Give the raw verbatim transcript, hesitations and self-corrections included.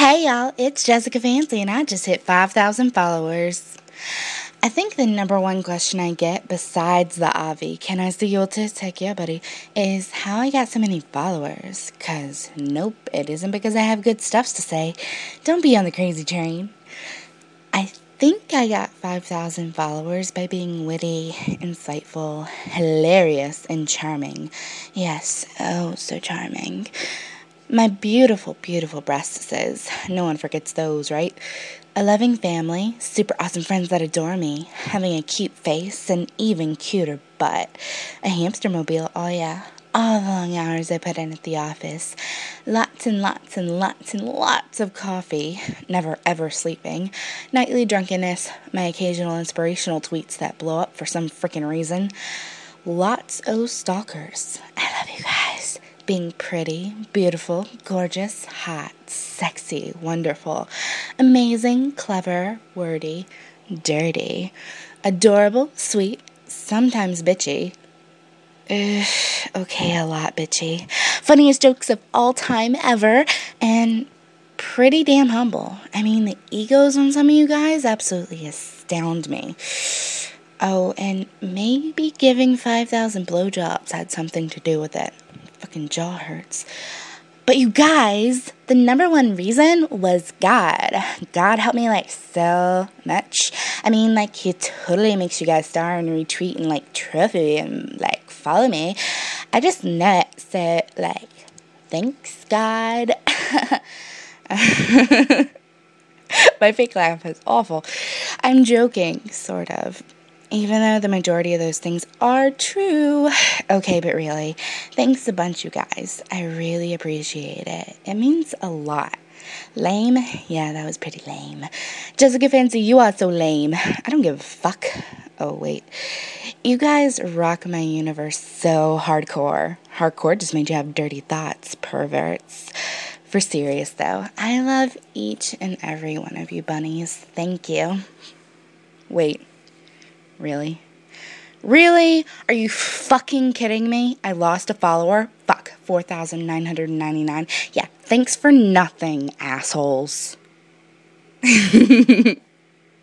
Hey y'all, it's Jessica Fancy and I just hit five thousand followers. I think the number one question I get, besides the Avi, can I see your tits? Heck yeah, buddy, is how I got so many followers. Cause nope, it isn't because I have good stuff to say. Don't be on the crazy train. I think I got five thousand followers by being witty, insightful, hilarious, and charming. Yes, oh, so charming. My beautiful, beautiful breasts. No one forgets those, right? A loving family, super awesome friends that adore me, having a cute face, and even cuter butt. A hamster mobile, oh yeah. All the long hours I put in at the office. Lots and lots and lots and lots of coffee. Never ever sleeping. Nightly drunkenness. My occasional inspirational tweets that blow up for some freaking reason. Lots of stalkers. I love you guys. Being pretty, beautiful, gorgeous, hot, sexy, wonderful, amazing, clever, wordy, dirty, adorable, sweet, sometimes bitchy. Ugh, okay, a lot bitchy. Funniest jokes of all time ever, and pretty damn humble. I mean, the egos on some of you guys absolutely astound me. Oh, and maybe giving five thousand blowjobs had something to do with it. Fucking jaw hurts. But you guys, the number one reason was God. God helped me like so much. I mean, like he totally makes you guys star and retweet and like trophy and like follow me. I just know it. So like, thanks God. My fake laugh is awful. I'm joking, sort of. Even though the majority of those things are true. Okay, but really, thanks a bunch, you guys. I really appreciate it. It means a lot. Lame? Yeah, that was pretty lame. Jessica Fancy, you are so lame. I don't give a fuck. Oh, wait. You guys rock my universe so hardcore. Hardcore just made you have dirty thoughts, perverts. For serious, though, I love each and every one of you bunnies. Thank you. Wait. Really? Really? Are you fucking kidding me? I lost a follower? Fuck. four thousand nine hundred ninety-nine. Yeah, thanks for nothing, assholes.